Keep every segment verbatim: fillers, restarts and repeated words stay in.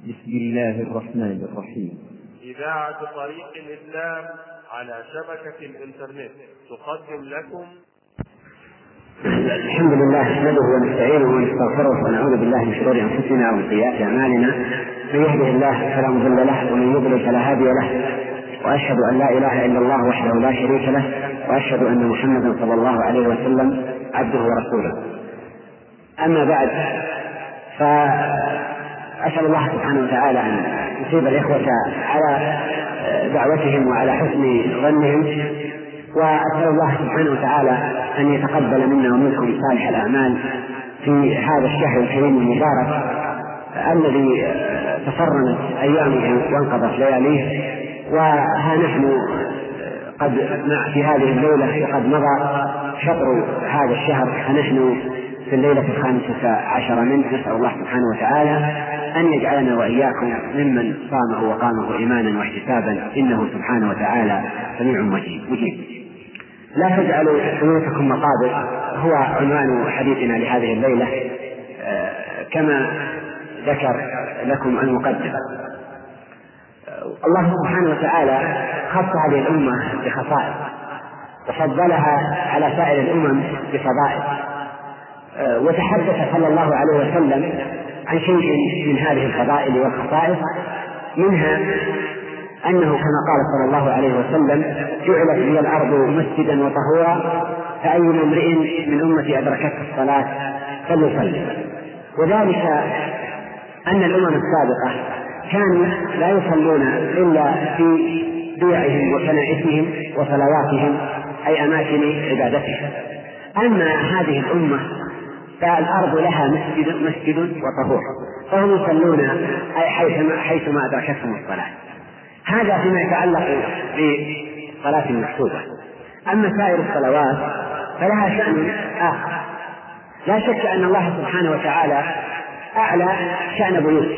بسم الله الرحمن الرحيم. إذاعة طريق الإسلام على شبكة الإنترنت تقدم لكم. الحمد لله نحمده ونستعينه ونستغفره ونعوذ بالله من شرور أنفسنا ومن سيئات أعمالنا، من يهده الله فلا مضل له ومن يضلل فلا هادي له، وأشهد أن لا إله إلا الله وحده لا شريك له، وأشهد أن محمدا صلى الله عليه وسلم عبده ورسوله. أما بعد، فأسأل الله سبحانه وتعالى أن يصيب الإخوة على دعوتهم وعلى حسن ظنهم، وأسأل الله سبحانه وتعالى أن يتقبل منا ومنكم صالح الأعمال في هذا الشهر الكريم المبارك الذي تفرمت أيامه وانقضت لياليه، وها نحن قد مع في هذه الليلة وقد مضى شطر هذا الشهر، فنحن في الليلة الخامسة عشر منه. نسأل الله سبحانه وتعالى أن يجعلنا وإياكم ممن صامه وقامه إيمانا واحتسابا، إنه سبحانه وتعالى سميع مجيب. لا تجعلوا بيوتكم مقابر هو عنوان حديثنا لهذه الليلة، كما ذكر لكم المقدم. الله سبحانه وتعالى خص هذه الأمة بخصائص وفضلها على سائر الأمم بفضائل، وتحدث صلى الله عليه وسلم عن شيء من هذه الفضائل والخصائص، منها أنه كما قال صلى الله عليه وسلم: جعلت لي الأرض مسجدا وطهورا، فأيما امرئ من أمتي أدركته الصلاة فليصلي. وذلك أن الأمم السابقة كانوا لا يصلون إلا في بيعهم وكنائسهم وصلواتهم أي أماكن عبادتهم. أما هذه الأمة فالأرض لها مسجد, مسجد وطهور، فهم يصلون حيثما أدركتهم الصلاة. هذا فيما يتعلق بصلاة المكتوبة. أما سائر الصلوات فلها شأن آخر. لا شك أن الله سبحانه وتعالى أعلى شأن بيوت،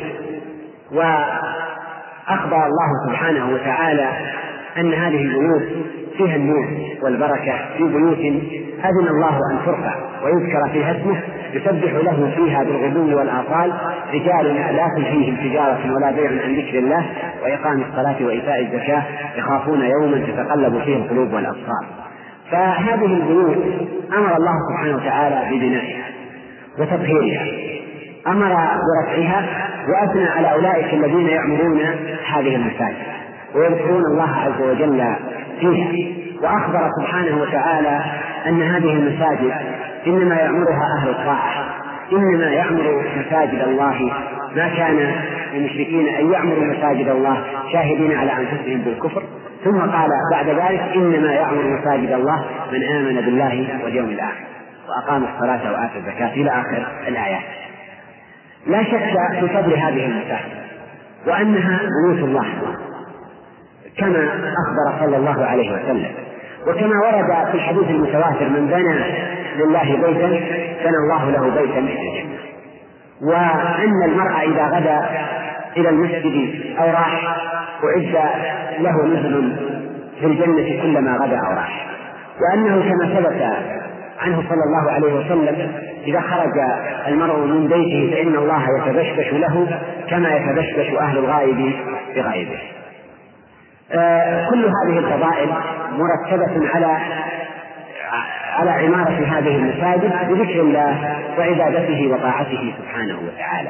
وأخبر الله سبحانه وتعالى أن هذه البيوت فيها النور والبركة، في بيوت أذن الله أن ترفع ويذكر فيها اسمه يسبح له فيها بالغدو والآصال رجال لا تلهيهم تجارة ولا بيع عن ذكر الله وإقام الصلاة وإيتاء الزكاة يخافون يوما تتقلب فيه القلوب والأبصار. فهذه البيوت أمر الله سبحانه وتعالى ببنائها وتطهيرها، أمر برفعها، وأثنى على أولئك الذين يعمرون هذه المساجد ويذكرون الله عز وجل فيها. وأخبر سبحانه وتعالى أن هذه المساجد إنما يعمرها أهل الطاعة، إنما يعمر مساجد الله ما كان للمشركين أن يعمروا مساجد الله شاهدين على أنفسهم بالكفر. ثم قال بعد ذلك: إنما يعمر مساجد الله من آمن بالله واليوم الآخر وأقام الصلاة وآتى الزكاة إلى آخر الآيات. لا شك في فضل هذه المساجد وأنها بيوت الله كما أخبر صلى الله عليه وسلم، وكما ورد في الحديث المتواتر: من بنى لله بيتا بنى الله له بيتا في الجنة. وأن المرء إذا غدا إلى المسجد أو راح أعد له نزل في الجنة كلما غدا أو راح. وأنه كما ثبت عنه صلى الله عليه وسلم: إذا خرج المرء من بيته فإن الله يتبشبش له كما يتبشبش أهل الغائب بغائبه. آه كل هذه الفضائل مرتبة على على عمارة هذه المساجد بذكر الله وعبادته وطاعته سبحانه وتعالى.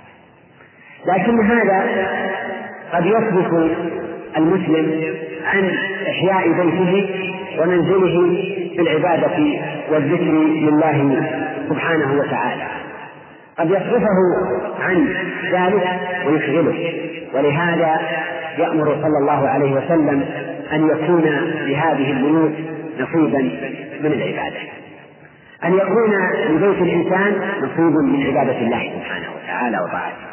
لكن هذا قد يصرف المسلم عن إحياء بيته ومنزله بالعبادة والذكر لله سبحانه وتعالى، قد يصرفه عن ذلك ويشغله. ولهذا يأمر صلى الله عليه وسلم أن يكون لهذه البيوت نصيبا من العبادة، أن يكون لبيت الإنسان نصيب من عبادة الله سبحانه وتعالى وطاعته،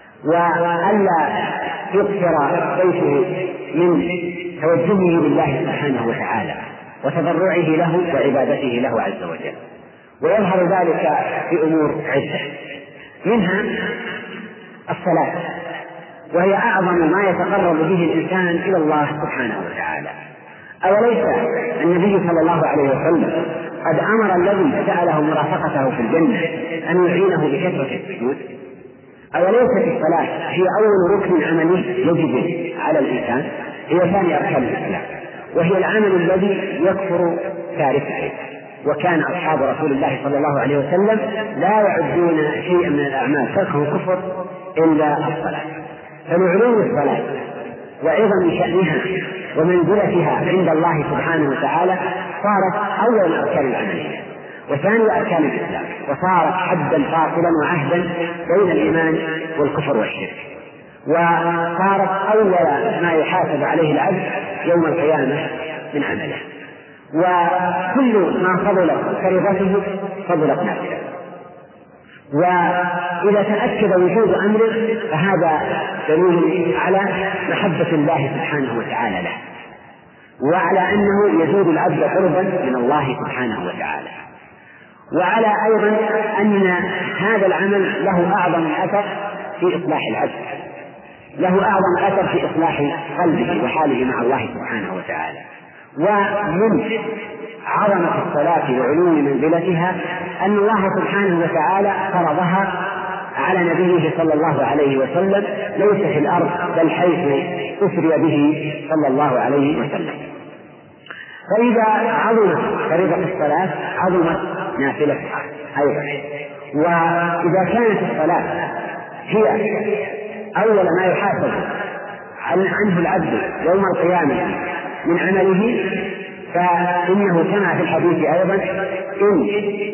وألا يكثر بيته من توجهه لله سبحانه وتعالى وتضرعه له وعبادته له عز وجل. ويظهر ذلك في أمور عدة، منها الصلاة، وهي أعظم ما يتقرب به الإنسان إلى الله سبحانه وتعالى. أوليس النبي صلى الله عليه وسلم قد أمر الذي سأله مرافقته في الجنة أن يعينه بكثرة السجود؟ أوليست الصلاة هي أول ركن عملي يجب على الإنسان؟ هي ثاني أركان الإسلام، وهي العمل الذي يكفر تاركه. وكان أصحاب رسول الله صلى الله عليه وسلم لا يعدون شيئا من الأعمال تركه كفر إلا الصلاة. فلعلو الصلاة وعظم شأنها ومنزلتها عند الله سبحانه وتعالى صارت أول أركان العملية وثاني أركان الإسلام، وصارت حدا فاصلا وعهدا بين الإيمان والكفر والشرك، وصارت أول ما يحاسب عليه العبد يوم القيامة من عمله. وكل ما فضلت فريضته فضلت نافلة. وإذا تأكد وجود أمر فهذا دليل على محبة الله سبحانه وتعالى له، وعلى أنه يزيد العبد قربا من الله سبحانه وتعالى، وعلى أيضا أن هذا العمل له أعظم أثر في إصلاح العبد، له أعظم أثر في إصلاح قلبه وحاله مع الله سبحانه وتعالى. ومن عظمة الصلاة وعلو منزلتها أن الله سبحانه وتعالى فرضها على نبيه صلى الله عليه وسلم ليس في الأرض بل حيث أسري به صلى الله عليه وسلم. فإذا عظمت فريضة الصلاة عظمت نافلتها أيضا. وإذا كانت الصلاة هي أول ما يحاسب عنه العبد يوم القيامة من عمله، فإنه كما في الحديث أيضا إن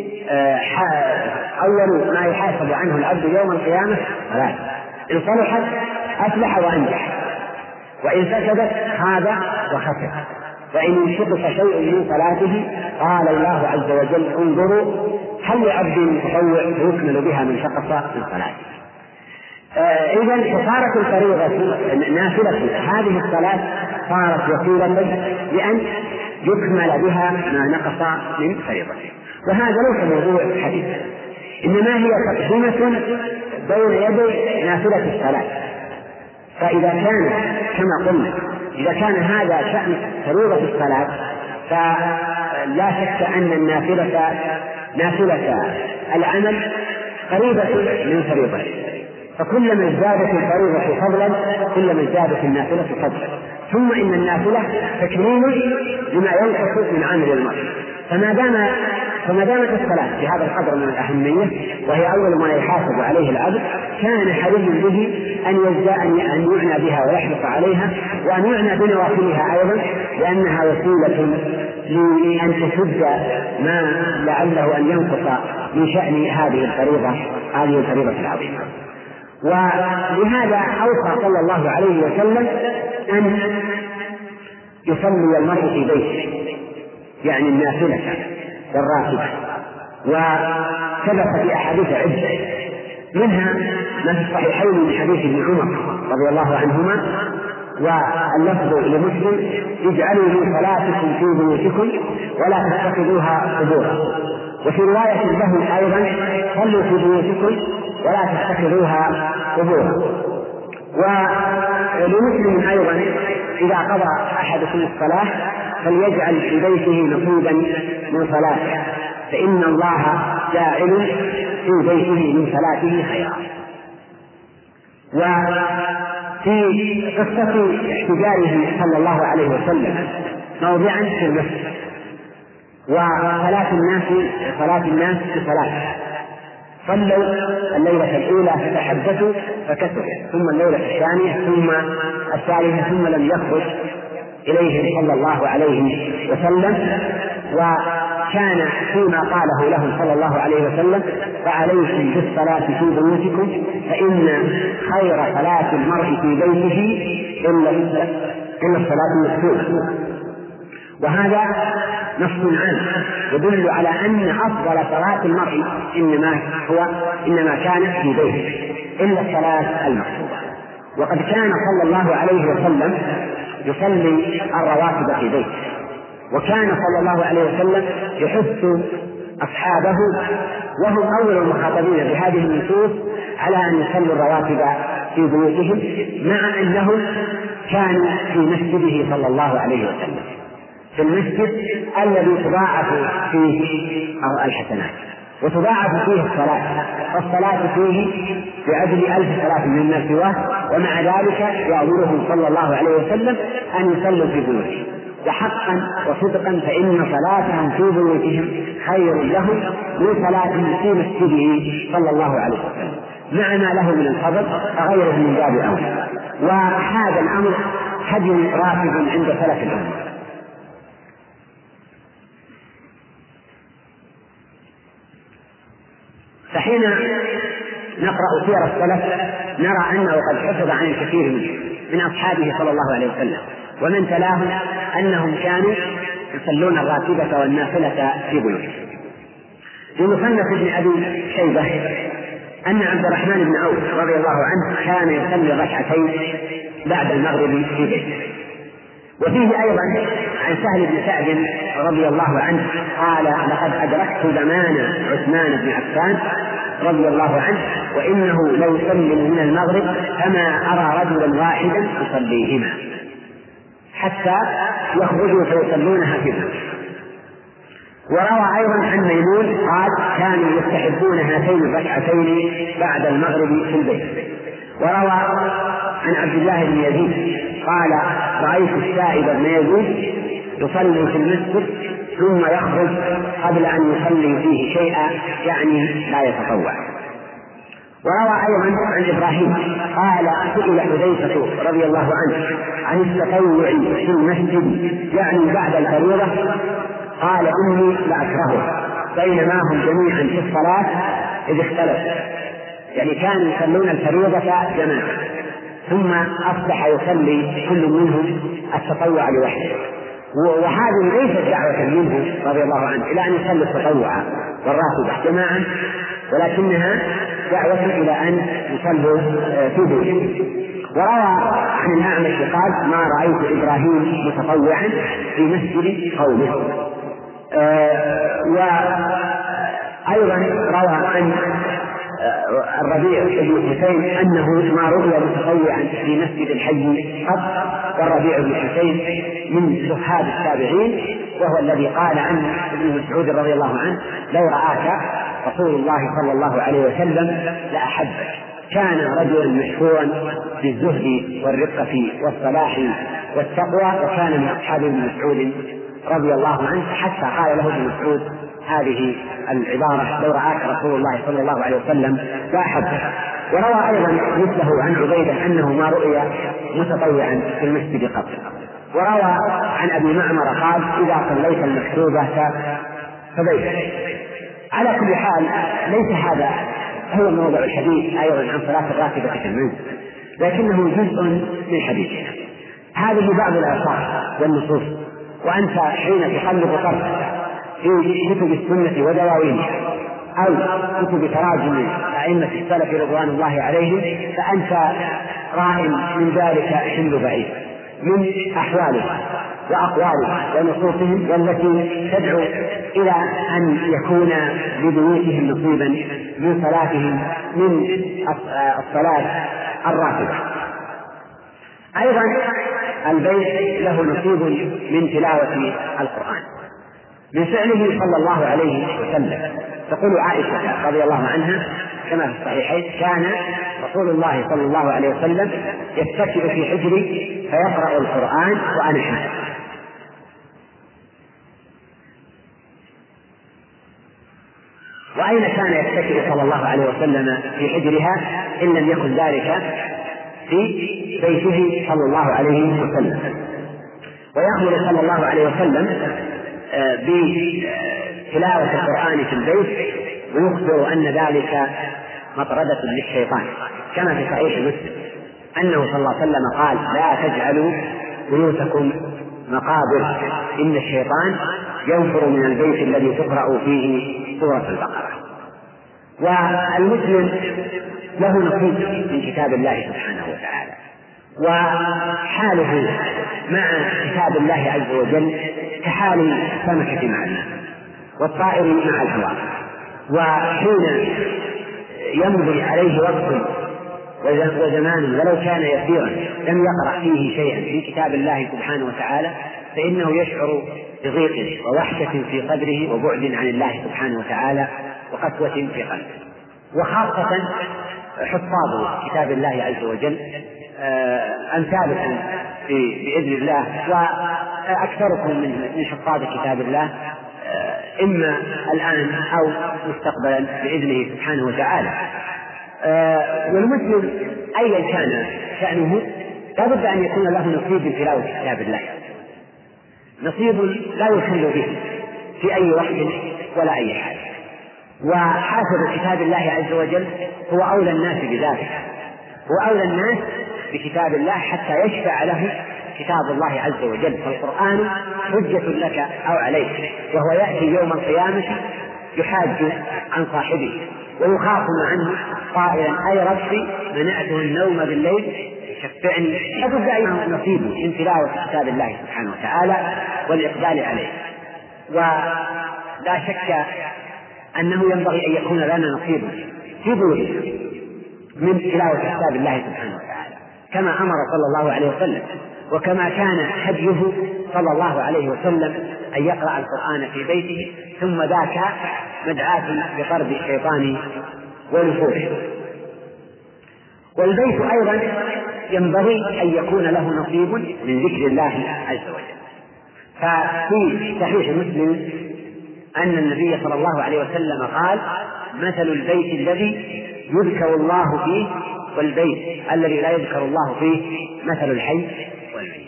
أول ما يحاسب عنه العبد يوم القيامة صلاة، إن صلحت أفلح وأنجح، وإن فسدت خاب وخسر، وإن انشقص شيء من صلاته قال الله عز وجل انظروا هل لعبد متطوع يكمل بها من شقص من صلاته. إذن فصارت الفريضة نافلة هذه الصلاة صارت وسيلة لأن يكمل بها ما نقص من فريضته. وهذا ليس موضوع الحديث، إنما هي تقدمة بين يدي نافلة الصلاة. فإذا كان كما قلنا إذا كان هذا شأن فريضة الصلاة فلا شك أن النافلة نافلة العمل قريبة من فريضته، فكلما ازدادت الفريضة فضلا كلما ازدادت النافلة فضلا. ثم إن النافلة تكميل لما ينقص من عمل المرء، فما دام فما دامت الصلاة بهذا القدر من الأهمية وهي أول ما يحاسب عليه العبد كان حري به أن يزداد أن يعنى بها ويحرص عليها، وأن يعنى بنوافلها أيضا، لأنها وسيلة لأن تسد ما لعله أن ينقص من شأن هذه الفريضة هذه الفريضة العظيمة. ولهذا أوصى صلى الله عليه وسلم أن يصلي المرء في بيته، يعني النافلة والراتبة. وثبت في أحاديث عدة منها ما في الصحيحين من حديث ابن عمر رضي الله عنهما، واللفظ لمسلم اجعلوا من صلاتكم في بيوتكم ولا تتخذوها قبورا، وفي رواية له أيضا صلوا في بيوتكم ولا تتخذوها قبورا. ولمسلم أيضا إذا قضى أحدكم الصلاة فليجعل في بيته نصيبا من صلاته فإن الله جاعل في بيته من صلاته خيرا. وفي قصة احتجاجه صلى الله عليه وسلم موضعا في المسجد وصلاة الناس صلاة الناس بصلاة، صلوا الليلة الأولى فتحدثوا فكثروا، ثم الليلة الثانية ثم الثالثة، ثم لم يخرج إليهم صلى الله عليه وسلم. وكان فيما قاله لهم صلى الله عليه وسلم فعليكم بالصلاة في بيوتكم فإن خير صلاة المرء في بيته إلا إلا الصلاة المكتوبة. وهذا نص عام يدل على أن أفضل صلاة المرء إنما هو إنما كانت في بيته إلا الصلاة المكتوبة. وقد كان صلى الله عليه وسلم يصلي الرواتب في بيته، وكان صلى الله عليه وسلم يحث أصحابه وهم أول المخاطبين بهذه النصوص على أن يصلوا الرواتب في بيوتهم، مع أنهم كانوا في مسجده صلى الله عليه وسلم، في المسجد الذي تضاعف فيه الحسنات. وتضاعف فيه الصلاة، والصلاة فيه بعدل ألف صلاة مما سواه، ومع ذلك يأمرهم صلى الله عليه وسلم أن يصلوا في بيوتهم. وحقا وصدقا فإن صلاتهم في بيوتهم خير لهم من صلاتهم في مسجده صلى الله عليه وسلم، مع ما له من الفضل فغيره من باب أولى. وهذا الأمر هدي راتب عند سلف الأمة. فحين نقرأ سير السلف نرى أنه قد حفظ عن الكثير منه من أصحابه صلى الله عليه وسلم ومن تلاهم أنهم كانوا يصلون الراتبة والنافلة في بيوتهم. في مصنف ابن أبي شيبة أن عبد الرحمن بن عوف رضي الله عنه كان يصلي ركعتين بعد المغرب في بيته. وفيه أيضا عن سهل بن سعد رضي الله عنه قال: لقد أدركت زمان عثمان بن عفان رضي الله عنه وإنه لو يصلي من المغرب فما أرى رجلا واحدا يصليهما حتى يخرجوا فيصلونها في البيت. وروى أيضا عن ميمون قال: كانوا يستحبون هاتين الركعتين بعد المغرب في البيت. وروى عن عبد الله بن يزيد قال: رأيت السائب بن يزيد يصلي في المسجد ثم يخرج قبل أن يصلي فيه شيئا، يعني لا يتطوع. وروى أيضا عن إبراهيم قال: سئل حذيفة رضي الله عنه عن التطوع في المسجد يعني بعد الفريضة، قال: إني لأكرهه، بينما هم جميعا في الصلاة إذ اختلف، يعني كانوا يصلون الفريضة جماعة ثم أصبح يصلي كل منهم التطوع لوحده. وهذه ليست دعوة منه رضي الله عنه إلى أن يصلي التطوع والراتبة جماعة، ولكنها دعوة إلى أن يصلوا في بيته. وروى عن الأعمش قال: ما رأيت إبراهيم متطوعا في مسجد قومه. آه وأيضا روى عن الربيع بن حسين أنه ما رؤي متطوعا في مسجد الحي قط. والربيع بن حسين من زهاد التابعين، وهو الذي قال عنه ابن مسعود رضي الله عنه: لو رآك رسول الله صلى الله عليه وسلم لأحبك. كان رجلا مشهورا بالزهد والرقة والصلاح والتقوى، وكان من أصحاب ابن مسعود رضي الله عنه، حتى قال له ابن مسعود هذه العبارة: لو رآك رسول الله صلى الله عليه وسلم لأحبك. وروى أيضا مثله عن عبيدة أنه ما رؤي متطوعا في المسجد قط. وروى عن أبي معمر قال: إذا صليت المكتوبة فبيت. على كل حال ليس هذا هو موضوع الحديث أيضا عن صلاة الراتبة في المنزل، لكنه جزء من حديثنا. هذه بعض الآثار والنصوص، وأنت حين تقلب طرفك في كتب السنة ودواوينها أو كتب تراجم أئمة السلف رضوان الله عليهم، فأنت رائم من ذلك حمل بعيد من أحوالهم وأقوالهم ونصوصهم، والتي تدعو إلى أن يكون لبيوتهم نصيبا من صلاتهم من الصلاة الراتبة. أيضا البيت له نصيب من تلاوة القرآن من فعله صلى الله عليه وسلم. تقول عائشة رضي الله عنها كما في الصحيحين: كان رسول الله صلى الله عليه وسلم يتكئ في حجري فيقرأ القرآن وأنا حامل. وأين كان يتكئ صلى الله عليه وسلم في حجرها إن لم يكن ذلك في بيته صلى الله عليه وسلم؟ ويأمر صلى الله عليه وسلم بتلاوة القرآن في البيت، ويخبر أن ذلك مطردة للشيطان، كما في صحيح مسلم أنه صلى الله عليه وسلم قال: لا تجعلوا بيوتكم مقابر، إن الشيطان ينفر من البيت الذي تقرأ فيه سورة البقرة. والمسلم له نصيب من كتاب الله سبحانه وتعالى، وحاله مع كتاب الله عز وجل كحال السمكة مع الماء والطائر مع الهواء. وحين يمضي عليه وقت وزمان ولو كان يسيرا لم يقرأ فيه شيئا في كتاب الله سبحانه وتعالى، فإنه يشعر بضيق ووحشة في صدره وبعد عن الله سبحانه وتعالى وقسوة في قلبه. وخاصة حفاظ كتاب الله عز وجل أمثالكم بإذن الله وأكثركم من حفاظ كتاب الله إما الآن أو مستقبلا بإذنه سبحانه وتعالى. والمسلم أيا كان شأنه لا بد أن يكون له نصيب من تلاوة كتاب الله، نصيب لا يخل به في أي وقت ولا أي حال. وحافظ كتاب الله عز وجل هو أولى الناس بذلك، هو أولى الناس بكتاب الله حتى يشفع له كتاب الله عز وجل. فالقرآن حجة لك أو عليك، وهو يأتي يوم القيامة يحاج عن صاحبه ويخاصم عنه قائلا أي ربي منعته النوم بالليل شفعني. لابد أن نصيبه من تلاوة كتاب الله سبحانه وتعالى والإقبال عليه. ولا شك أنه ينبغي أن يكون لنا نصيب في دورنا من تلاوة كتاب الله سبحانه وتعالى كما أمر صلى الله عليه وسلم، وكما كان هديه صلى الله عليه وسلم أن يقرأ القرآن في بيته، ثم ذاك مدعاة بطرد الشيطان ونفوره. والبيت أيضا ينبغي أن يكون له نصيب من ذكر الله عز وجل. ففي صحيح مسلم أن النبي صلى الله عليه وسلم قال مثل البيت الذي يذكر الله فيه والبيت الذي لا يذكر الله فيه مثل الحي والميت.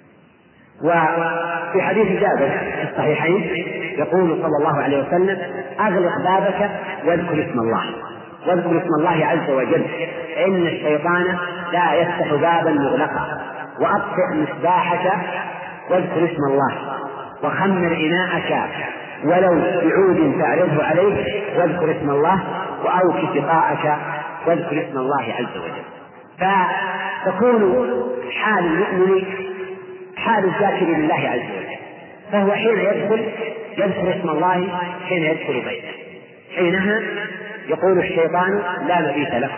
وفي حديث جابر في الصحيحين يقول صلى الله عليه وسلم أغلق بابك واذكر اسم الله، واذكر اسم الله عز وجل، إن الشيطان لا يفتح بابا مغلقا، وأطفئ مصباحك واذكر اسم الله، وخمر إناءك ولو بعود تعرضه عليه واذكر اسم الله، وأوك سقاءك واذكر اسم الله عز وجل. فتكون حال المؤمن حال الذاكر لله عز وجل، فهو حين يدخل يذكر اسم الله حين يدخل بيته، حينها يقول الشيطان لا مبيت له،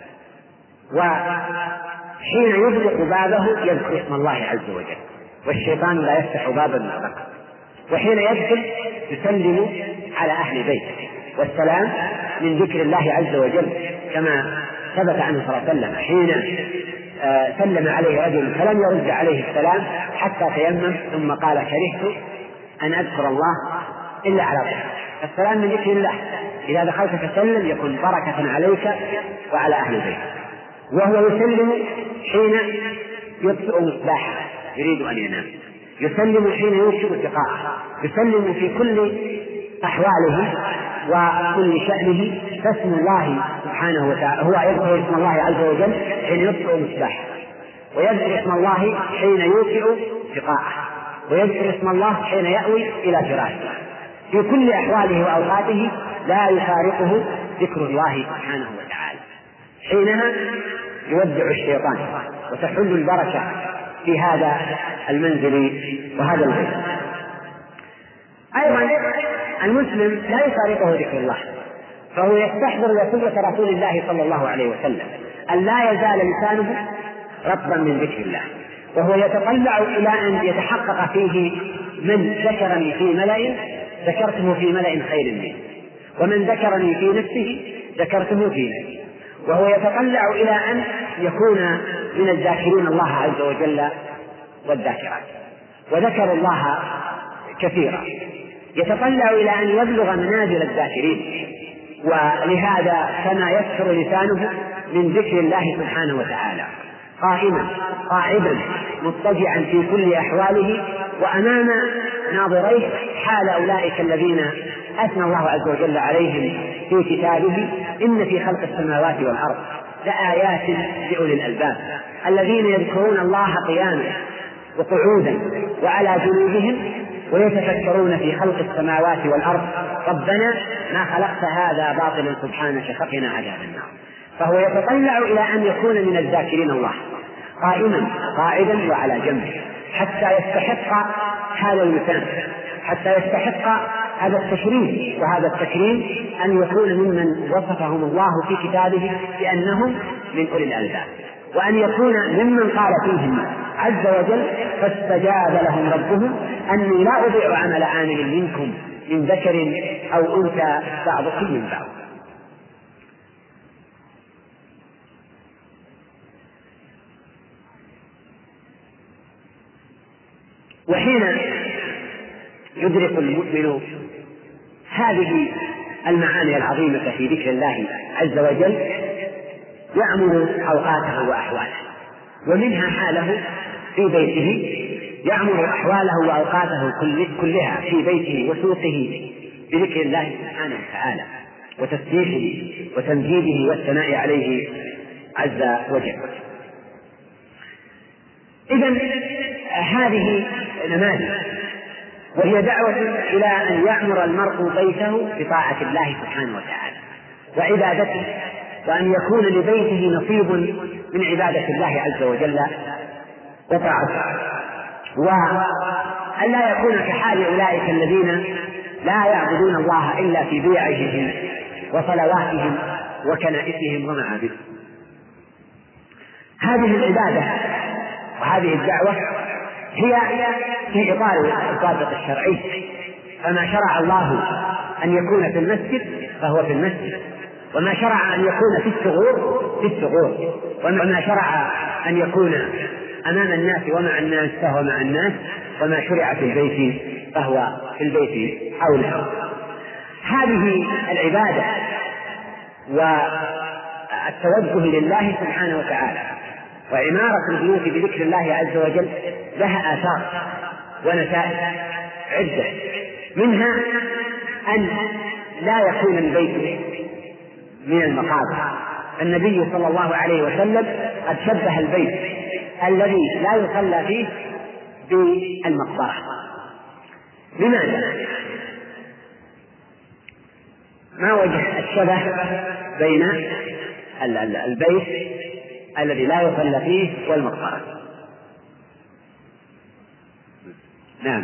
وحين يغلق بابه يذكر اسم الله عز وجل، والشيطان لا يفتح بابا مغلقا. وحين يدخل يسلم على أهل بيته، والسلام من ذكر الله عز وجل كما ثبت عنه صلى الله عليه وسلم حين آه سلم عليه رجل فلم يرد عليه السلام حتى تيمم ثم قال كرهت أن أذكر الله إلا على طهارة. السلام من ذكر الله، إذا دخلت فسلم يكون بركة عليك وعلى أهل بيتك. وهو يسلم حين يطفئ مصباحه يريد أن ينام، يسلم حين ينشئ سقاءه، يسلم في كل أحواله وكل شأنه. فاسم الله سبحانه وتعالى هو يذكر اسم الله عز وجل حين يطفئ مصباحه، ويذكر اسم الله حين يوسع سقاءه، ويذكر اسم الله حين يأوي إلى فراشه. في كل أحواله وأوقاته لا يفارقه ذكر الله سبحانه وتعالى. حينها يودع الشيطان وتحل البركة في هذا المنزل وهذا البيت. أيضا المسلم لا يفارقه ذكر الله، فهو يستحضر وصية رسول الله صلى الله عليه وسلم أن لا يزال لسانه رطبا من ذكر الله، وهو يتطلع إلى أن يتحقق فيه من ذكرني في ملأ ذكرته في ملأ خير منه، ومن ذكرني في نفسه ذكرته في نفسه. وهو يتطلع إلى أن يكون من الذاكرين الله عز وجل والذاكرات، وذكر الله كثيرا، يتطلع إلى أن يبلغ منازل الذاكرين. ولهذا كما يكثر لسانه من ذكر الله سبحانه وتعالى قائما قاعدا مضطجعا في كل أحواله، وأمام ناظريه حال أولئك الذين أثنى الله عز وجل عليهم في كتابه إن في خلق السماوات والأرض لآيات لأولي الألباب الذين يذكرون الله قياما وقعودا وعلى جنوبهم ويتفكرون في خلق السماوات والأرض ربنا ما خلقت هذا باطلا سبحانك فقنا عذاب النار. فهو يتطلع إلى أن يكون من الذاكرين الله قائما قاعدا وعلى جنبه حتى يستحق هذا المكان، حتى يستحق هذا التكريم. وهذا التكريم أن يكون ممن وصفهم الله في كتابه بأنهم من أولي الألباب، وأن يكون ممن قال فيهم عز وجل فاستجاب لهم ربهم أني لا أضيع عمل عامل منكم من ذكر أو أنثى بعضكم من بعض. وحين يدرك المؤمن هذه المعاني العظيمة في ذكر الله عز وجل يعمر أوقاته وأحواله، ومنها حاله في بيته، يعمر أحواله وأوقاته كلها في بيته وسوقه بذكر الله سبحانه وتعالى وتسبيحه وتمجيده والثناء عليه عز وجل. إذن هذه نماذج، وهي دعوة إلى أن يعمر المرء بيته بطاعة الله سبحانه وتعالى وعبادته، وأن يكون لبيته نصيب من عبادة الله عز وجل وطاعته، وأن لا يكون كحال أولئك الذين لا يعبدون الله إلا في بيعهم وصلواتهم وكنائسهم ومعابدهم. هذه العبادة وهذه الدعوة هي في إطار الضابط الشرعي، فما شرع الله أن يكون في المسجد فهو في المسجد، وما شرع أن يكون في الثغور في الثغور، وما شرع أن يكون أمام الناس ومع الناس فهو مع الناس، وما شرع في البيت فهو في البيت أولى. هذه العبادة والتوجه لله سبحانه وتعالى وعمارة البيوت بذكر الله عز وجل لها آثار ونتائج عدة، منها أن لا يكون البيت من المقابر. النبي صلى الله عليه وسلم قد شبه البيت الذي لا يصلى فيه بالمقبرة. لماذا؟ ما وجه الشبه بين البيت الذي لا يصلى فيه والمقبرة؟ نعم.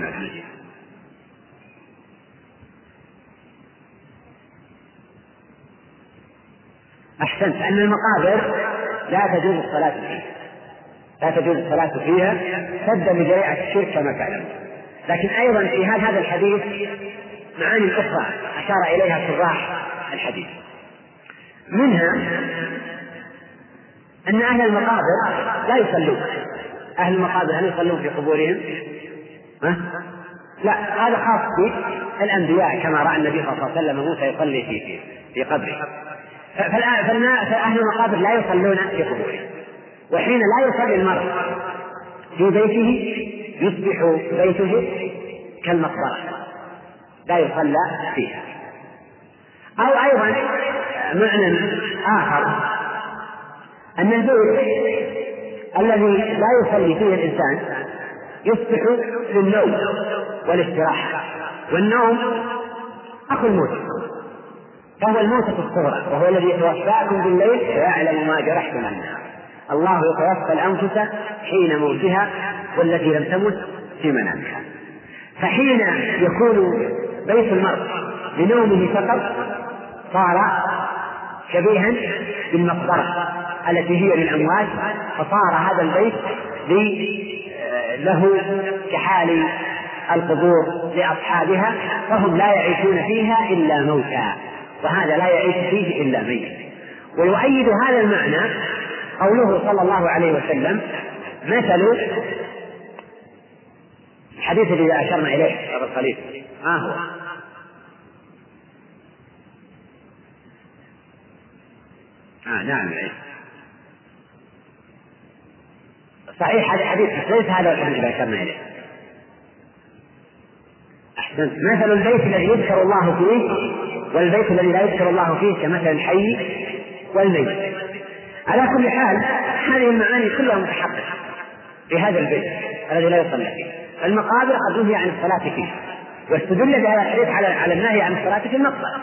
أحسنت، أن المقابر لا تجوز الصلاة فيها، لا تجوز الصلاة فيها سدا لذريعة الشرك كما تعلم. لكن أيضا في هذا الحديث معاني أخرى أشار إليها شراح الحديث، منها أن أهل المقابر لا يصلون. أهل المقابر هل يصلون في قبورهم؟ ها؟ لا، هذا خاص بالأنبياء كما رأى النبي صلى الله عليه وسلم موسى يصلي في في قبره. فأهل المقابر لا يصلون في قبورهم، وحين لا يصلي المرء في بيته يصبح بيته كالمقبرة لا يصلى فيها. أو أيضا معنى آخر أن البيت الذي لا يصلي فيه الإنسان يصبح للنوم والاستراحة، والنوم أخو الموت، فهو الموت الصغرى، وهو الذي يتوفاكم بالليل ويعلم ما جرحتم النهار. الله يتوفى الأنفس حين موتها والتي لم تمت في منامها. فحين يكون بيت المرء لنومه فقط صار شبيها بالمقبرة التي هي للأموات، فصار هذا البيت له كحال القبور لأصحابها، فهم لا يعيشون فيها إلا موتى، وهذا لا يعيش فيه إلا ميت. ويؤيد هذا المعنى قوله صلى الله عليه وسلم: مثل الحديث الذي أشرنا إليه قبل قليل ما هو؟ آه نعم إيه. صحيح هذا الحديث، ليس هذا الحديث الذي أشرنا إليه. أحسنت. مثل البيت الذي يذكر الله فيه والبيت الذي لا يذكر الله فيه كمثل الحي والميت. على كل حال هذه المعاني كلها متحققة في هذا البيت الذي لا يصلى فيه. المقابر قد نهي عن الصلاة فيه، واستدل بهذا الحديث على على النهي عن الصلاة في المقبرة.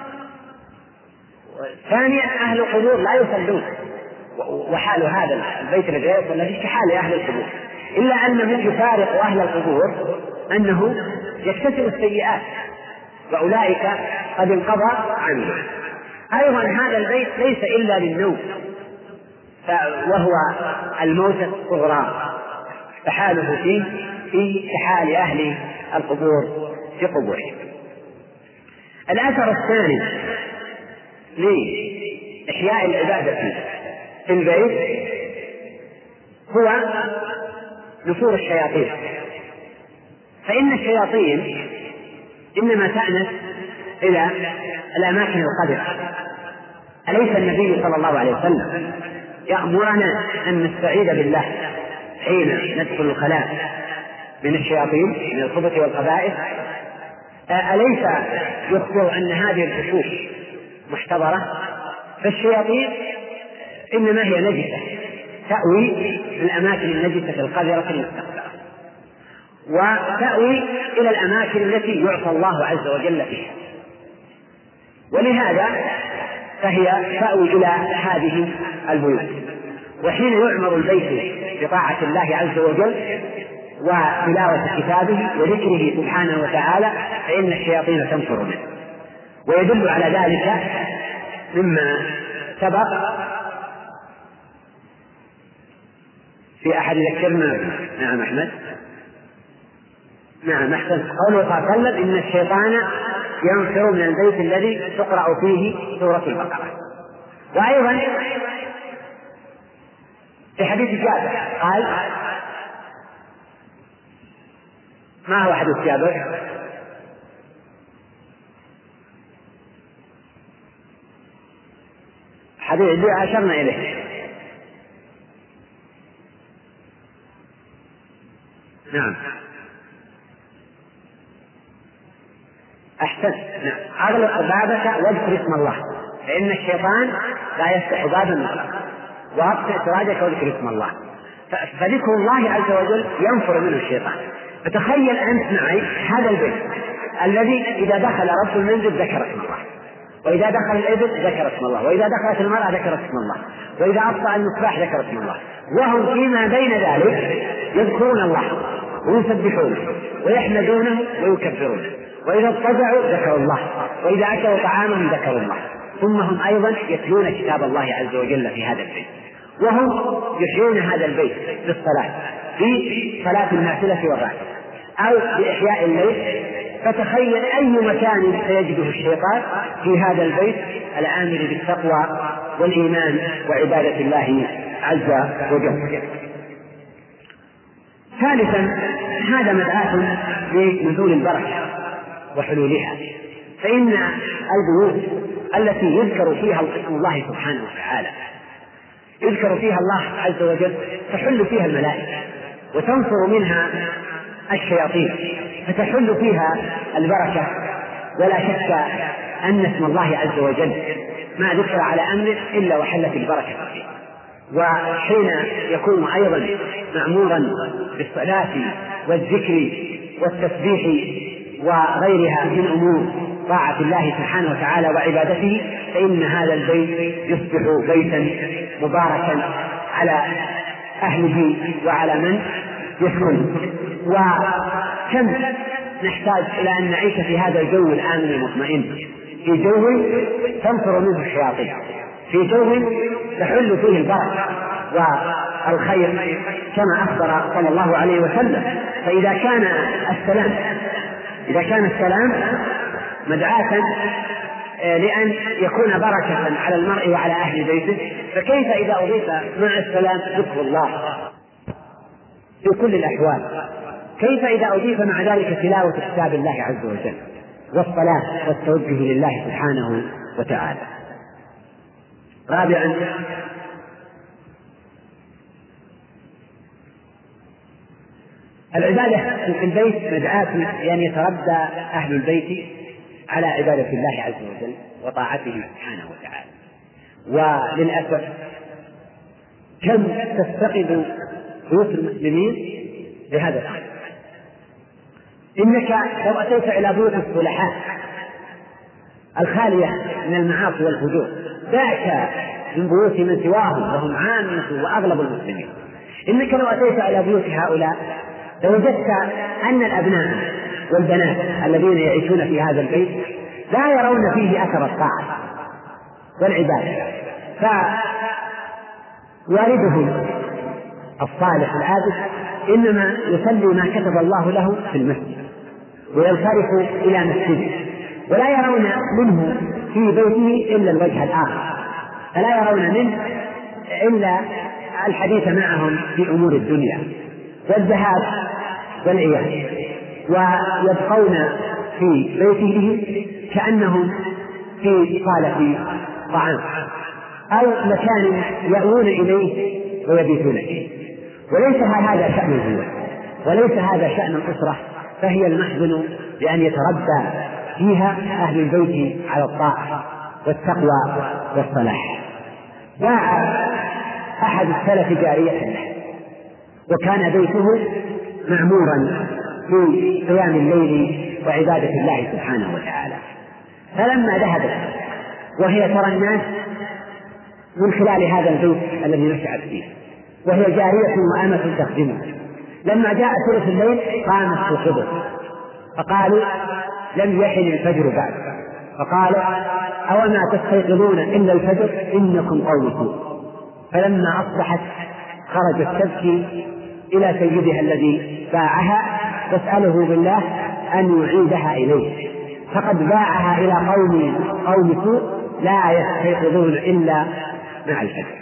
ثانيا أهل القبور لا يصلون، وحال هذا البيت الذي لا يصلى فيه كحال أهل القبور، إلا أنه يفارق أهل القبور أنه يكتسب السيئات، وأولئك قد انقضى عنه. أيضا هذا البيت ليس إلا للنوم، وهو الموتى الصغرى، فحاله فيه في كحال أهل القبور في قبورهم. الأثر الثاني لإحياء العبادة في البيت هو نفور الشياطين، فإن الشياطين إنما تأنس إلى الأماكن القذرة. أليس النبي صلى الله عليه وسلم يأمرنا أن نستعيذ بالله حين ندخل الخلاء من الشياطين من الخبث والخبائث؟ أليس يخبر أن هذه الحشوش محتضرة؟ فالشياطين إنما هي نجسة تأوي في الأماكن النجسة القذرة المستقبلة، وتأوي إلى الأماكن التي يعصى الله عز وجل فيها، ولهذا فهي تأوي إلى هذه البيوت. وحين يعمر البيت بطاعة الله عز وجل وتلاوة كتابه وذكره سبحانه وتعالى فإن الشياطين تنفر منه. ويدل على ذلك مما سبق في أحد ذكرنا. نعم أحمد. نعم أحسن. قوله صلى الله عليه وسلم إن الشيطان ينفر من البيت الذي تقرأ فيه سورة البقرة. وأيضا في حديث جابر قال ما هو حديث جابر؟ حديث اللي أشرنا إليه. نعم أحسن. نعم. أغلق بابك واذكر اسم الله فإن الشيطان لا يفتح بابا مغلقا، وأطفئ سراجك واذكر اسم الله. فذكر الله عز وجل ينفر منه الشيطان. فتخيل أنت معي هذا البيت الذي إذا دخل رب المنزل ذكر اسم الله، وإذا دخل الإبل ذكر اسم الله، وإذا دخلت المرأة ذكر اسم الله، وإذا أطفأ المصباح ذكر اسم الله، وهم فيما بين ذلك يذكرون الله ويسبحونه ويحمدونه ويكبرونه، وإذا اضطجعوا ذكروا الله، وإذا أكلوا طعامهم ذكروا الله، ثم هم أيضا يتلون كتاب الله عز وجل في هذا البيت، وهم يحيون هذا البيت بالصلاة في صلاة النافلة والراتبة أو بإحياء الليل. فتخيل أي مكان سيجده الشيطان في هذا البيت الآمر بالتقوى والإيمان وعبادة الله عز وجل. ثالثا هذا مدعاة لنزول البركة وحلولها، فإن البيوت التي يذكر فيها اسم الله سبحانه وتعالى يذكر فيها الله عز وجل تحل فيها الملائكة وتنفر منها الشياطين، فتحل فيها البركة. ولا شك أن اسم الله عز وجل ما ذكر على أمره إلا وحلت البركة فيه. وحين يكون أيضا معمورا بالصلاة والذكر والتسبيح وغيرها من أمور طاعة الله سبحانه وتعالى وعبادته فإن هذا البيت يصبح بيتا مباركا على أهله وعلى من يسكن. وكم نحتاج إلى أن نعيش في هذا الجو الآمن المطمئن، في جو تنفر منه الشياطين، في جو تحل فيه البركة والخير كما أخبر صلى الله عليه وسلم. فإذا كان السلام إذا كان السلام مدعاة لأن يكون بركة على المرء وعلى أهل بيته، فكيف إذا أضيف مع السلام ذكر الله في كل الأحوال؟ كيف إذا أضيف مع ذلك تلاوة كتاب الله عز وجل والصلاة والتوجه لله سبحانه وتعالى؟ رابعا العبادة في البيت مدعاة لأن يتربى أهل البيت على عبادة الله عز وجل وطاعته سبحانه وتعالى. وللأسف كم تفتقد بيوت المسلمين بهذا الأمر. إنك لو أتيت إلى بيوت الصلحاء الخالية من المعاصي والفجور ذاك من بيوت من سواهم وهم عامة وأغلب المسلمين. إنك لو أتيت إلى بيوت هؤلاء لوجدت أن الأبناء والبنات الذين يعيشون في هذا البيت لا يرون فيه أثر الطاعة والعبادة، فوالدهم الصالح العابد إنما يصلي ما كتب الله له في المسجد وينصرف إلى مسجده ولا يرون منه في بيته إلا الوجه الآخر، فلا يرون منه إلا الحديث معهم في أمور الدنيا والذهاب والعياد، ويبقون في بيته كأنهم في صالة طعام أو مكان يأوون إليه ويبيتون فيه. وليس هذا شأن الزوج، وليس هذا شأن الأسرة، فهي المحزن بأن يتربى فيها أهل البيت على الطاعة والتقوى والصلاح. باع أحد السلف جارية له، وكان بيته معمورا في قيام الليل وعبادة الله سبحانه وتعالى، فلما ذهبت وهي ترى الناس من خلال هذا البيت الذي نشأت فيه، وهي جارية وأمة تخدمه، لما جاء ثلث الليل قامت تخبر، فقالوا لم يحن الفجر بعد، فقال أوما تستيقظون إلا الفجر إنكم قوم سوء. فلما أصبحت خرجت تبكي إلى سيدها الذي باعها تسأله بالله أن يعيدها إليه، فقد باعها إلى قوم قوم سوء لا يستيقظون إلا مع الفجر.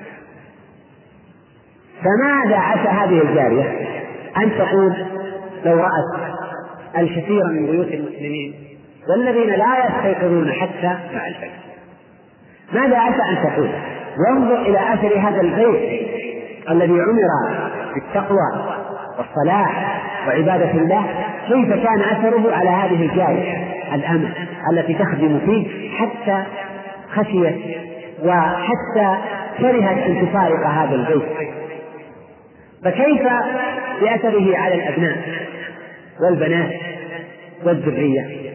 فماذا عسى هذه الجارية أن تقول لو رأت الكثير من بيوت المسلمين والذين لا يستيقظون حتى مع الفجر؟ ماذا عسى أن تقول؟ وانظر إلى أثر هذا البيت الذي عمر بالتقوى والصلاح وعبادة الله، كيف كان أثره على هذه الجارية الأمة التي تخدم فيه حتى خشيت وحتى كرهت أن تفارق هذا البيت. فكيف بأثره على الأبناء والبنات والذرية؟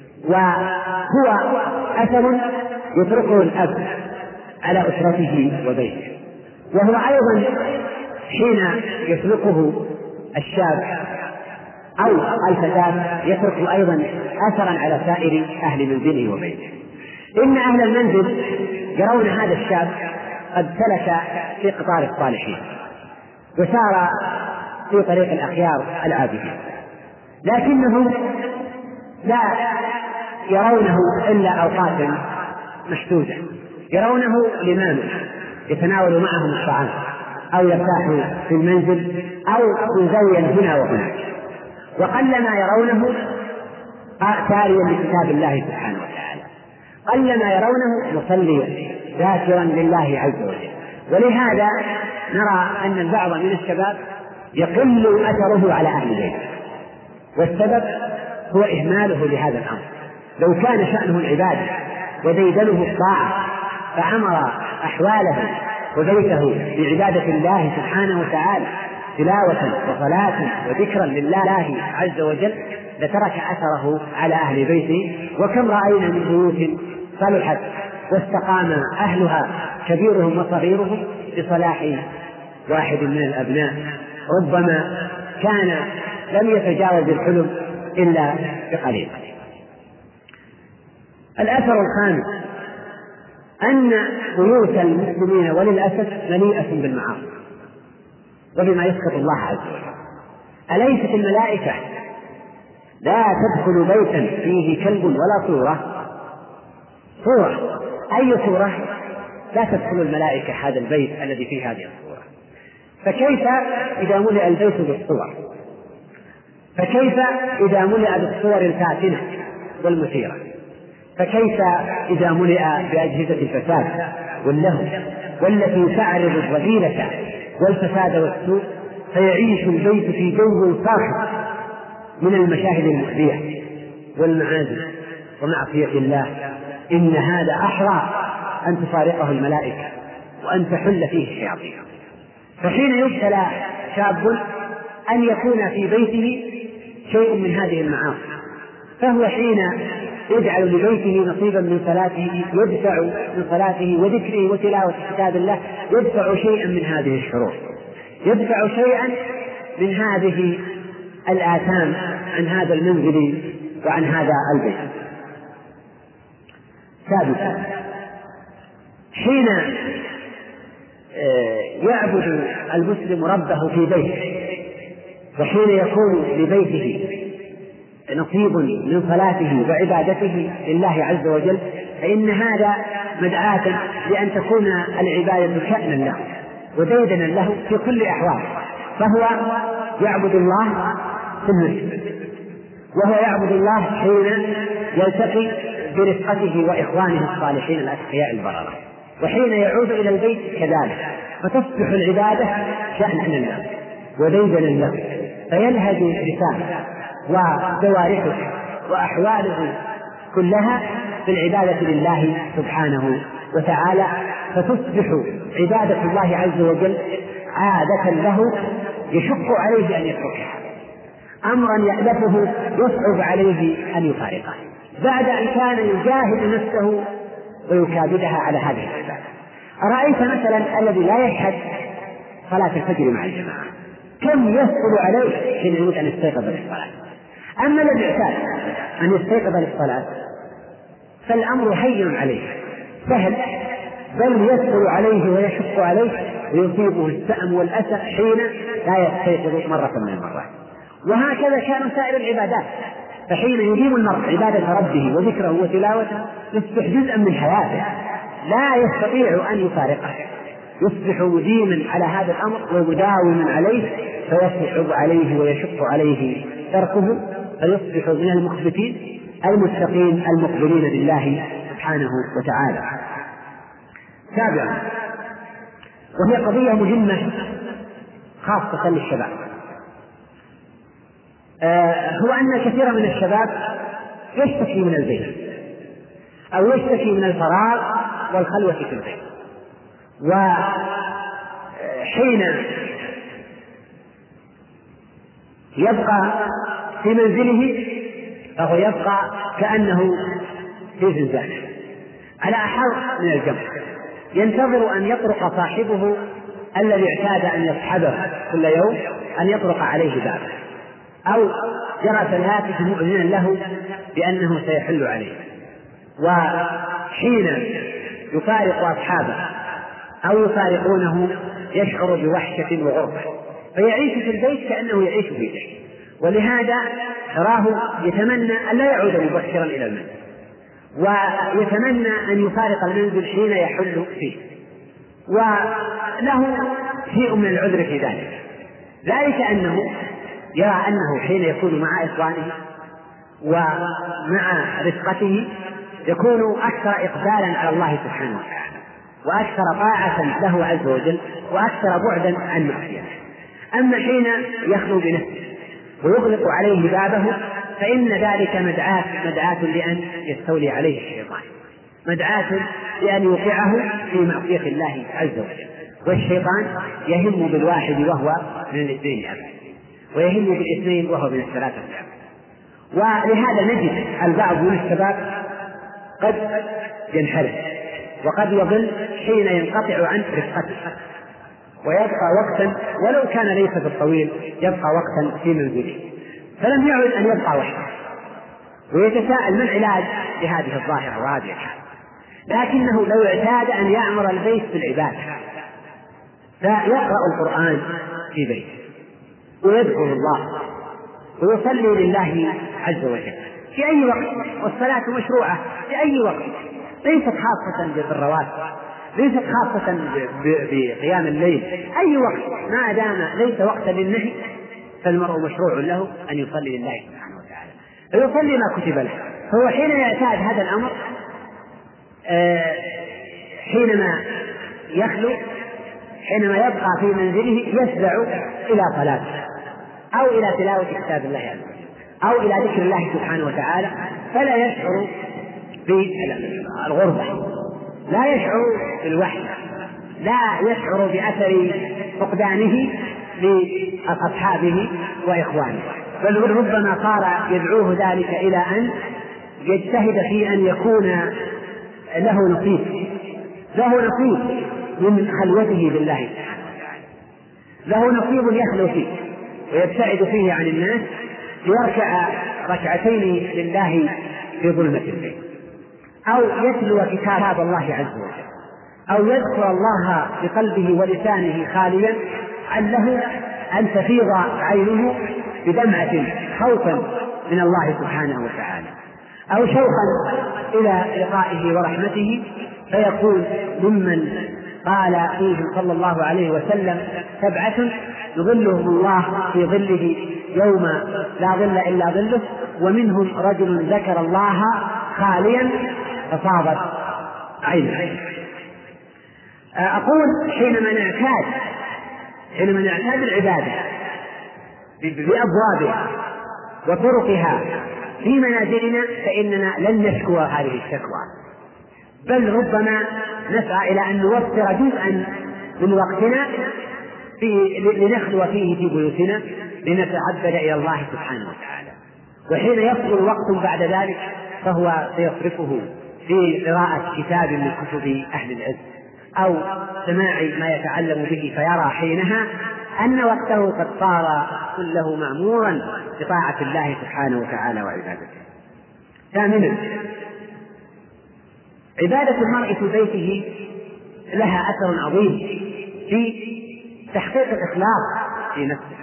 وهو أثر يتركه الأب على أسرته وبيته، وهو أيضا حين يسلكه الشاب أو الفتاة يترك أيضا أثرا على سائر أهل منزله وبيته. إن أهل المنزل يرون هذا الشاب قد سلك في قطار الصالحين وسار في طريق الأخيار العابدين، لكنهم لا يرونه إلا أوقات محدودة، يرونه لماما يتناول معهم الطعام أو يرتاح في المنزل أو يزين هنا وهناك، وقلما يرونه تاليا لكتاب الله سبحانه وتعالى، قلما يرونه مصليا ذاكرا لله عز وجل. ولهذا نرى أن البعض من الشباب يقل أثره على أهل البيت، والسبب هو إهماله لهذا الأمر. لو كان شأنه العبادة وديدنه الطاعة فعمر أحواله وبيته بعبادة الله سبحانه وتعالى تلاوة وصلاة وذكرا لله عز وجل لترك أثره على أهل بيته. وكم رأينا من بيوت صلحت واستقام أهلها كبيرهم وصغيرهم بصلاح واحد من الأبناء، ربما كان لم يتجاوز الحلم إلا بقليل. الأثر الخامس أن بيوت المسلمين وللأسف مليئة بالمعاصي وبما يسخط الله عز وجل. أليست الملائكة لا تدخل بيتا فيه كلب ولا صورة؟ صورة، أي صورة؟ لا تدخل الملائكة هذا البيت الذي فيه هذه الصورة. فكيف إذا ملئ البيت بالصور؟ فكيف إذا ملئ بالصور الفاتنة والمثيرة؟ فكيف إذا ملئ بأجهزة الفساد واللهو والتي تعرض الرذيلة والفساد والسوء، فيعيش البيت في جو صاخب من المشاهد المؤذية والمعازف ومعصية الله. إن هذا أحرى أن تفارقه الملائكة وأن تحل فيه الشياطين. فحين يبتلى شاب أن يكون في بيته شيء من هذه المعاصي، فهو حين يجعل لبيته نصيبا من صلاته، يدفع من صلاته وذكره وتلاوة كتاب الله، يدفع شيئا من هذه الشرور، يدفع شيئا من هذه الآثام عن هذا المنزل وعن هذا البيت. ثالثا، حين يعبد المسلم ربه في بيته، وحين يكون لبيته نصيب من صلاته وعبادته لله عز وجل، فإن هذا مدعاة لأن تكون العبادة شأنا له وديدنا له في كل أحوال. فهو يعبد الله في المسجد، وهو يعبد الله حين يلتقي برفقته وإخوانه الصالحين الأتقياء البررة، وحين يعود إلى البيت كذلك، فتصبح العبادة شأنا له وديدنا له، فيلهج لسانه وجوارحه وأحواله كلها في العبادة لله سبحانه وتعالى، فتصبح عبادة الله عز وجل عادة له يشق عليه أن يتركها، أمرا يألفه يصعب عليه أن يفارقه، بعد أن كان يجاهد نفسه ويكابدها على هذه العبادة. أرأيت مثلا الذي لا يشهد صلاة الفجر مع الجماعة كم يسهل عليه حين يريد أن يستيقظ للصلاة؟ أما الذي اعتاد أن يستيقظ للصلاة فالأمر هين عليه سهل، بل يسهل عليه ويشق عليه ويصيبه السأم والأسى حين لا يستيقظ مرة من المرات. وهكذا كان سائر العبادات، فحين يديم المرء عبادة ربه وذكره وتلاوته يصبح جزءا من حياته لا يستطيع أن يفارقه، يصبح مديما على هذا الأمر ومداوما عليه، فيصعب عليه ويشق عليه تركه، فيصبح من المخبتين المتقين المقبلين لله سبحانه وتعالى. سابعا، وهي قضية مهمة خاصة للشباب، آه هو أن كثيرا من الشباب يشتكي من البيت أو يشتكي من الفراغ والخلوة في البيت، وحين يبقى في منزله فهو يبقى كأنه في زنزانة على أحر من الجمر، ينتظر أن يطرق صاحبه الذي اعتاد أن يصحبه كل يوم أن يطرق عليه بابه، أو جرس الهاتف مؤذنا له بأنه سيحل عليه. وحين يفارق أصحابه أو يفارقونه يشعر بوحشة وغربة، فيعيش في البيت كأنه يعيش في بيته، ولهذا تراه يتمنى أن لا يعود مبكرا إلى المنزل، ويتمنى أن يفارق المنزل حين يحل فيه، وله شيء من العذر في ذلك، ذلك أنه يرى أنه حين يكون مع إخوانه ومع رفقته يكون أكثر إقبالا على الله سبحانه وتعالى، وأكثر طاعة له عز وجل، وأكثر بعدا عن معصيته. أما حين يخلو بنفسه ويغلق عليه بابه فإن ذلك مدعاة مدعاة لأن يستولي عليه الشيطان، مدعاة لأن يوقعه في معصية الله عز وجل، والشيطان يهم بالواحد وهو من الاثنين أبدا، ويهم بالاثنين وهو من الثلاثة أبدا. ولهذا نجد البعض من الشباب قد ينحرف وقد يضل حين ينقطع عن رفقته، ويبقى وقتا ولو كان ليس بالطويل يبقى وقتا في منزله، فلم يعد أن يبقى وحده، ويتساءل ما العلاج لهذه الظاهرة وهذه الحالة. لكنه لو اعتاد أن يعمر البيت بالعبادة فيقرأ القرآن في بيته ويذكر الله ويصلي لله عز وجل في أي وقت، والصلاة مشروعة في أي وقت، ليست خاصة بالرواتب، ليست خاصة بقيام الليل، أي وقت ما دام ليس وقتا للنهي فالمرء مشروع له أن يصلي لله سبحانه وتعالى، فيصلي ما كتب له. فهو حين يعتاد هذا الأمر آه حينما يخلو، حينما يبقى في منزله يسرع إلى صلاته أو إلى تلاوة كتاب الله عز وجل أو إلى ذكر الله سبحانه وتعالى، فلا يشعر بالغربة، لا يشعر بالوحدة، لا يشعر بأثر فقدانه لأصحابه وإخوانه، بل ربما صار يدعوه ذلك إلى أن يجتهد في أن يكون له نصيب له نصيب من خلوته بالله سبحانه وتعالى، له نصيب يخلو فيه ويبتعد فيه عن الناس، ليركع ركعتين لله في ظلمة الليل، أو يتلو كتاب الله عز وجل، أو يذكر الله بقلبه ولسانه خاليا عله أن تفيض عينه بدمعة خوفا من الله سبحانه وتعالى، أو شوقا إلى لقائه ورحمته، فيكون ممن قال فيهم صلى الله عليه وسلم: سبعة يظلهم الله في ظله يوم لا ظل إلا ظله، ومنهم رجل ذكر الله خاليا فصابت عينه. أقول حينما نعتاد حينما نعتاد العبادة بأبوابها وطرقها في منازلنا فإننا لن نشكو هذه الشكوى، بل ربما نسعى إلى أن نوفر جزءا من وقتنا في لنخلو فيه في بيوتنا لنتعبد إلى الله سبحانه وتعالى. وحين يفضل وقت بعد ذلك فهو سيصرفه في قراءة كتاب من كتب أهل العلم أو سماع ما يتعلم به، فيرى حينها أن وقته قد صار كله معمورا بطاعة الله سبحانه وتعالى وعبادته. ثامنا، عبادة المرء في بيته لها أثر عظيم في تحقيق الإخلاص في نفسه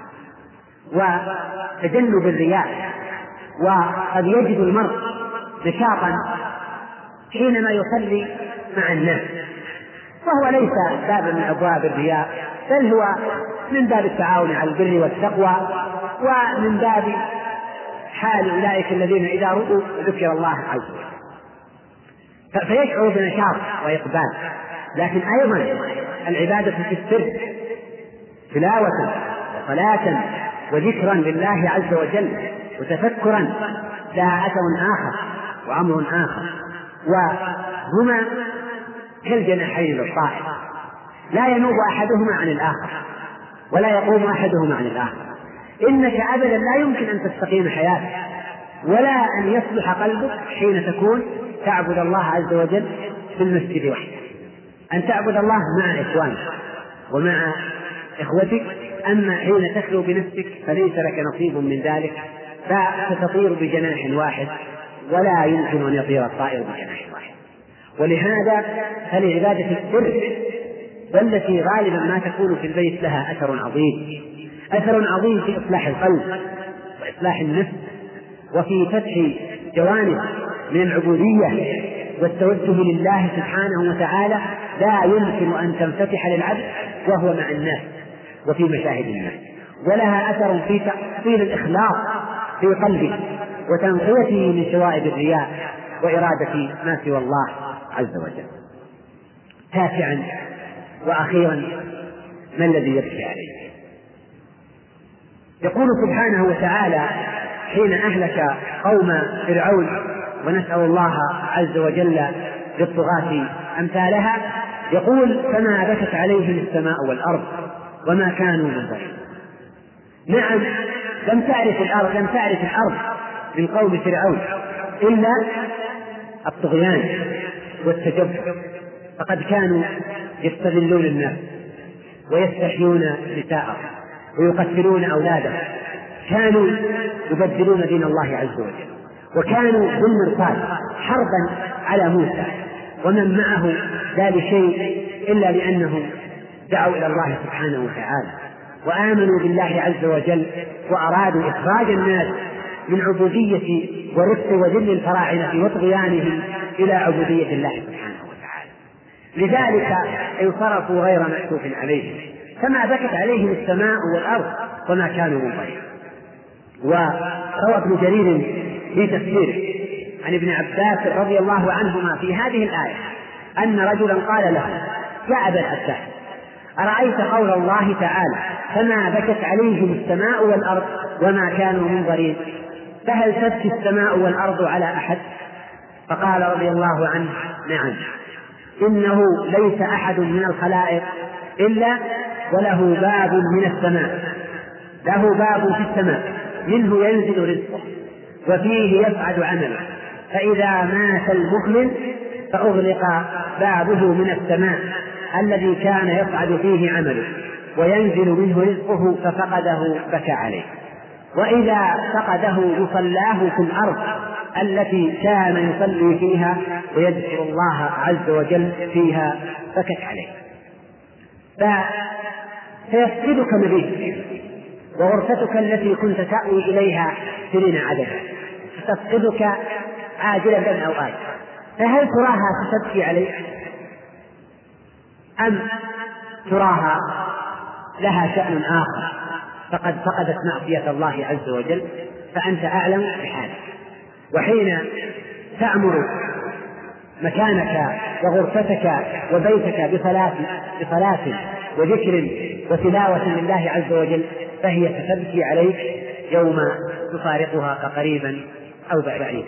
وتجنب الرياء. وقد يجد المرء نشاطا حينما يصلي مع الناس، وهو ليس بابا من أبواب الرياء، بل هو من باب التعاون على البر والتقوى، ومن باب حال أولئك الذين إذا رؤوا ذكر الله عز وجل فيشعر بنشاط وإقبال. لكن أيضا العبادة في السر تلاوة وصلاة وذكرا لله عز وجل وتفكرا لها أثر آخر وأمر آخر، وهما كالجناحين للطائر لا ينوب أحدهما عن الآخر ولا يقوم أحدهما عن الآخر. إنك أبدا لا يمكن أن تستقيم حياتك ولا أن يصلح قلبك حين تكون تعبد الله عز وجل في المسجد وحده، أن تعبد الله مع إخوانك ومع إخوتك. أما حين تخلو بنفسك فليس لك نصيب من ذلك، فتطير بجناح واحد ولا يمكن أن يطير الطائر بجناح واحد. ولهذا فلعبادة السر والتي غالبا ما تكون في البيت لها أثر عظيم أثر عظيم في إصلاح القلب وإصلاح النفس وفي فتح جوانب من العبودية والتوجه لله سبحانه وتعالى لا يمكن أن تنفتح للعبد وهو مع الناس وفي مشاهد الناس. ولها أثر في تحصيل الإخلاص في قلبه وتنقيته من شوائب الرياء وإرادة ما سوى الله عز وجل. تاسعا وأخيرا، ما الذي يبكي عليه؟ يقول سبحانه وتعالى حين أهلك قوم فرعون، ونسأل الله عز وجل للطغاة أمثالها، يقول: فما بكت عليهم السماء والأرض وما كانوا منظرين. نعم، لم تعرف الأرض لم تعرف الأرض من قوم فرعون إلا الطغيان والتجبر، فقد كانوا يستذلون الناس ويستحيون نساءهم ويقتلون أولادهم، كانوا يبدلون دين الله عز وجل، وكانوا بالمرصاد حربا على موسى ومن معه لا لشيء إلا لأنهم دعوا إلى الله سبحانه وتعالى وآمنوا بالله عز وجل وأرادوا إخراج الناس من عبودية ورفق وذل الفراعنة وطغيانهم إلى عبودية الله سبحانه وتعالى. لذلك انصرفوا غير مأسوف عليهم، فما بكت عليهم السماء والأرض وما كانوا منظرين. وروى ابن جرير في تفسيره عن ابن عباس رضي الله عنهما في هذه الآية أن رجلا قال له: يا أبا العباس، أرأيت قول الله تعالى: فما بكت عليهم السماء والأرض وما كانوا منظرين، فهل تبكي السماء والأرض على أحد؟ فقال رضي الله عنه: نعم، إنه ليس أحد من الخلائق إلا وله باب من السماء له باب في السماء منه ينزل رزقه وفيه يصعد عمله، فإذا مات المؤمن فأغلق بابه من السماء الذي كان يصعد فيه عمله وينزل منه رزقه ففقده بكى عليه، وإذا فقده مصلاه في الأرض التي كان يصلي فيها ويذكر الله عز وجل فيها بكت عليه. فسيفقدك مبيتك وغرفتك التي كنت تأوي إليها سنين عددا، تفقدك عاجلا أو آجلا، فهل تراها تبكي عليك أم تراها لها شأن آخر فقد فقدت معصية الله عز وجل؟ فأنت أعلم بحالك. وحين تأمر مكانك وغرفتك وبيتك بصلاة بصلاة وذكر وتلاوة لله عز وجل فهي ستبكي عليك يوم تفارقها قريبا أو بعيدا.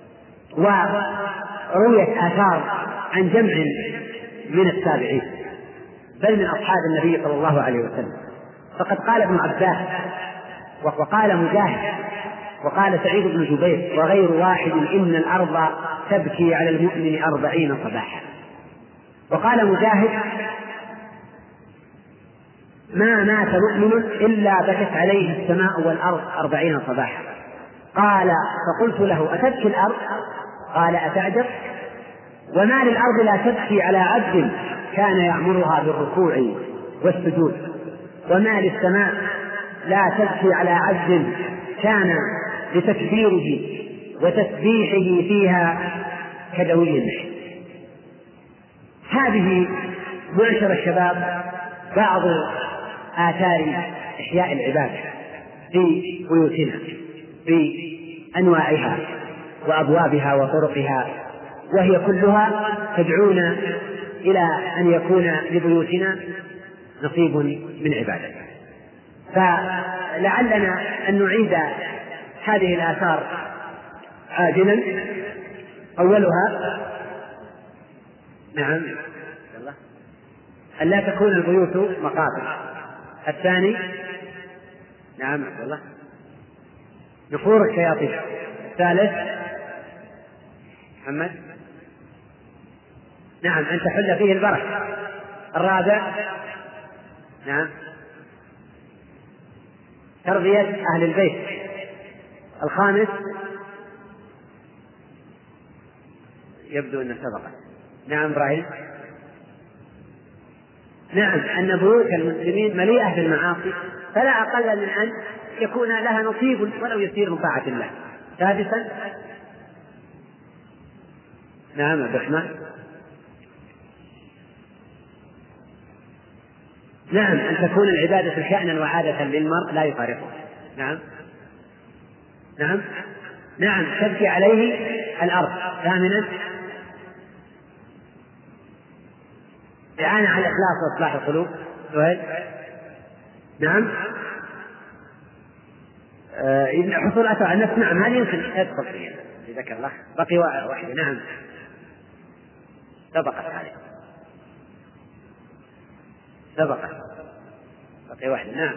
ورويت آثار عن جمع من التابعين بل من أصحاب النبي صلى الله عليه وسلم، فقد قال ابن عباس وقال مجاهد وقال سعيد بن جبير وغير واحد إن الأرض تبكي على المؤمن أربعين صباحا. وقال مجاهد ما مات مؤمن إلا بكت عليه السماء والأرض أربعين صباحا. قال فقلت له أتبكي الأرض؟ قال أتعجب؟ وما للأرض لا تبكي على عبد كان يأمرها بالركوع والسجود؟ وما للسماء لا تبكي على عبد كان لتكبيره وتسبيحه فيها كدوي النحل؟ هذه معشر الشباب بعض آثار إحياء العبادة في بيوتنا بأنواعها وأبوابها وطرقها، وهي كلها تدعونا إلى أن يكون لبيوتنا نصيب من عبادته. فلعلنا أن نعيد هذه الآثار عاجلا. أولها نعم أن لا تكون البيوت مقابر. الثاني نعم عبد الله نفور الشياطين. الثالث محمد نعم أن تحل فيه البركة. الرابع نعم تربية أهل البيت. الخامس يبدو أن سبقت نعم إبراهيم نعم أن بيوت المسلمين مليئة بالمعاصي فلا أقل من أن يكون لها نصيب ولو يسير من طاعة الله. سادسا نعم عبد الرحمن نعم أن تكون العبادة شأنا وعادة للمرء لا يفارقه. نعم نعم نعم تبكي عليه الأرض. ثامنا إعانة على الإخلاص وإصلاح القلوب. سؤال نعم إذن حصول أثر على النفس. نعم هذه يمكن تدخل فيها ذكر الله. بقي واحدة نعم سبقت هذه سبقت بقي واحدة نعم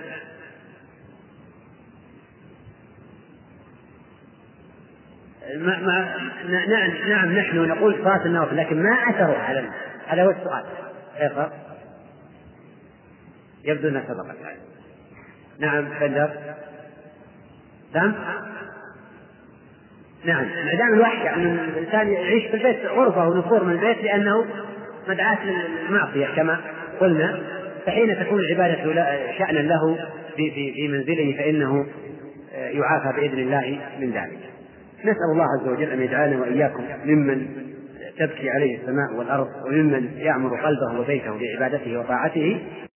ما ما نعم نعم نحن نقول صلاة النوافل لكن ما أثروا على هذا هو السؤال. اقرأ يبدو أنها سبقت هذه. نعم بندر نعم نعم انعدام الوحدة أن الإنسان يعيش في البيت غرفة ونفور من البيت لأنه مدعاة للمعصية كما قلنا، فحين تكون العبادة شأنا له في في في منزله فإنه يعافى بإذن الله من ذلك. نسأل الله عز وجل أن يجعلنا وإياكم ممن تبكي عليه السماء والأرض وممن يعمر قلبه وبيته بعبادته وطاعته.